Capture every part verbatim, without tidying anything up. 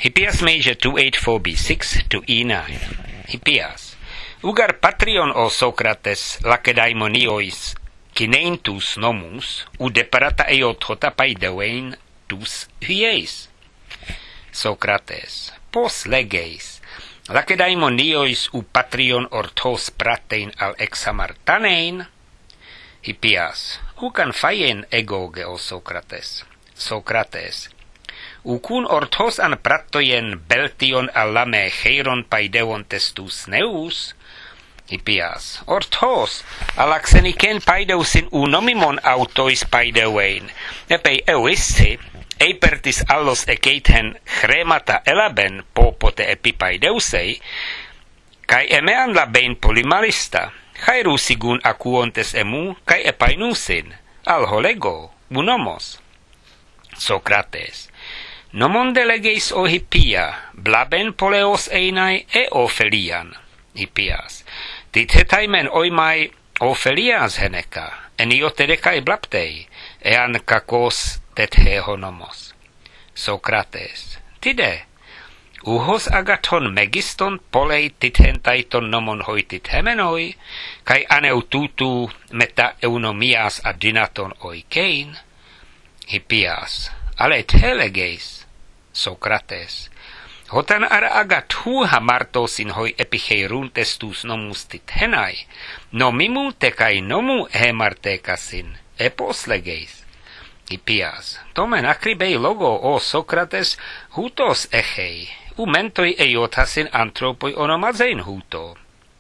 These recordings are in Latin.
Hippias major two eighty-four B six to E nine. Hippias. Ugar patrion o Socrates lacedaimonios kineintus nomus u deparata eothota paidewein tus hyeis. Socrates. Pos legeis. Lacedaimonios u patrion orthos pratein al examartanein. Hippias. Ucan faien egoge o Socrates. Socrates. Ucun orthos an pratoien beltion allame cheiron paidevon testus neus. Hippias. Orthos alaxeniken paideusin unomimon autois paidevein. Epei euissi eipertis allos ekeithen chremata elaben popote epipaideusei, kai emean labein polymalista, chairusigun acuontes emu, kai epainusin, alholego, unomos. Socrates. Nomon delegeis o Hippia, blaben poleos einai e Ophelian. Hippias. Tithetaimen oimai Ophelias heneca, eniotedekai blaptei, ean kakos tethe nomos. Socrates. Tide. Uhos agaton megiston polei tithentaiton nomon hoitit hemenoi, kai aneututu meta eunomias adinaton oikein. Hippias. Alet helegeis. Socrates. Hotan ara agat hu hamartosin hoi epicheiruntes tus nomus tithenai, nomimu tekai nomu hemartekasin, epos legeis. Hippias. Tomen acribei logo o Socrates hutos echei, u mentoi eiotasin anthropoi onomazein huto.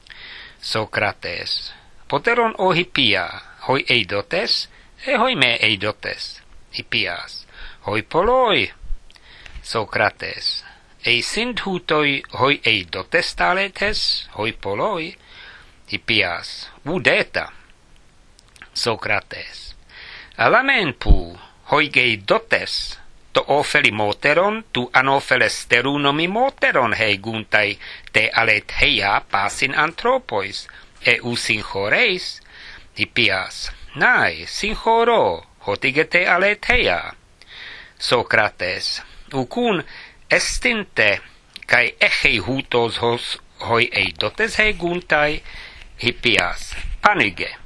Socrates. Poteron o Hippia, hoi eidotes, e hoi me eidotes. Hippias. Hoi poloi. Socrates. Ei sind hutoi hoi eidotes taletes, hoi poloi. Hippias. Udeta. Socrates. Alamen pu, hoi geidotes, to ofeli moteron, tu anofeles terunomi moteron hei guntai, te alet heia pasin anthropois, e u synchoreis. Hippias. Nai, synchoro, hotigete alet heia. Socrates. Ucun estinte, kai echei hutos hos hoi eidotes hei guntai. Hippias. Panige.